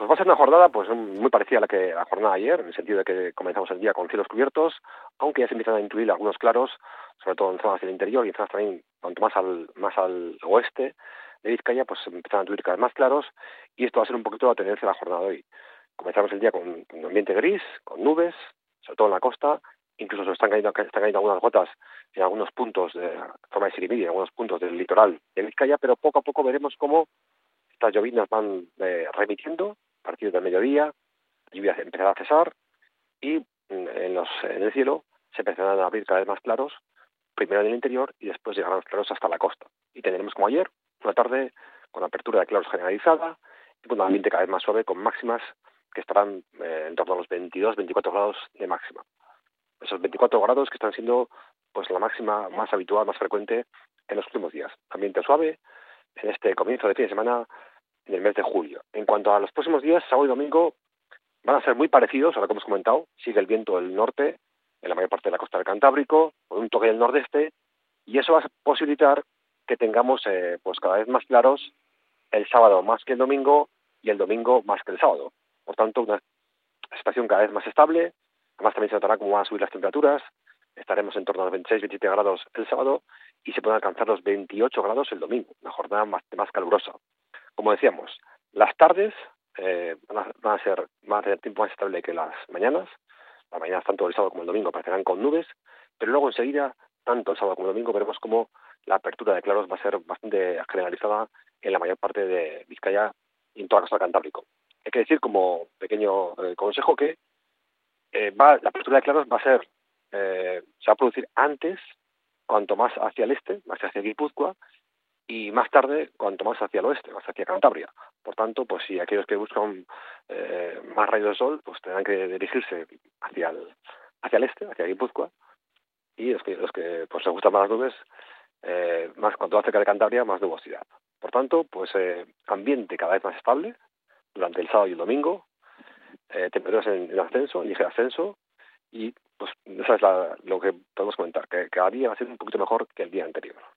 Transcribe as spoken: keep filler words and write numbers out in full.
Pues va a ser una jornada pues muy parecida a la que la jornada de ayer, en el sentido de que comenzamos el día con cielos cubiertos, aunque ya se empiezan a incluir algunos claros, sobre todo en zonas del interior y en zonas también, cuanto más al más al oeste de Vizcaya, pues se empiezan a incluir cada vez más claros, y esto va a ser un poquito la tendencia de la jornada de hoy. Comenzamos el día con un ambiente gris, con nubes, sobre todo en la costa, incluso se están cayendo, están cayendo algunas gotas en algunos puntos de forma de sirimiri, en algunos puntos del litoral de Vizcaya, pero poco a poco veremos cómo estas lloviznas van eh, remitiendo a partir del mediodía, la lluvia empezará a cesar y mm, en, los, en el cielo se empezarán a abrir cada vez más claros, primero en el interior y después llegarán los claros hasta la costa. Y tendremos como ayer una tarde con apertura de claros generalizada y con un ambiente cada vez más suave, con máximas que estarán eh, en torno a los veintidós veinticuatro grados de máxima. Esos veinticuatro grados que están siendo pues la máxima más habitual, más frecuente en los últimos días. Ambiente suave en este comienzo de fin de semana en el mes de julio. En cuanto a los próximos días, sábado y domingo van a ser muy parecidos a lo que hemos comentado. Sigue el viento del norte en la mayor parte de la costa del Cantábrico, con un toque del nordeste, y eso va a posibilitar que tengamos eh, pues cada vez más claros el sábado más que el domingo y el domingo más que el sábado. Por tanto, una situación cada vez más estable. Además, también se notará cómo van a subir las temperaturas. Estaremos en torno a los veintiséis veintisiete grados el sábado y se pueden alcanzar los veintiocho grados el domingo, una jornada más, más calurosa. Como decíamos, las tardes eh, van, a, van a ser van a tener tiempo más estable que las mañanas. Las mañanas, tanto el sábado como el domingo, aparecerán con nubes, pero luego enseguida, tanto el sábado como el domingo, veremos cómo la apertura de claros va a ser bastante generalizada en la mayor parte de Vizcaya y en toda la costa del Cantábrico. Hay que decir, como pequeño eh, consejo, que eh, va, la apertura de claros va a ser, eh, se va a producir antes, cuanto más hacia el este, más hacia Guipúzcoa, y más tarde, cuanto más hacia el oeste, más hacia Cantabria. Por tanto, pues si aquellos que buscan eh, más rayos de sol, pues tendrán que dirigirse hacia el, hacia el este, hacia Guipúzcoa, y los que, los que pues les gustan más las nubes, eh, más cuanto más cerca de Cantabria, más nubosidad. Por tanto, pues eh, ambiente cada vez más estable durante el sábado y el domingo, eh, temperaturas en, en ascenso, en ligero ascenso, y pues eso es la, lo que podemos comentar, que cada día va a ser un poquito mejor que el día anterior.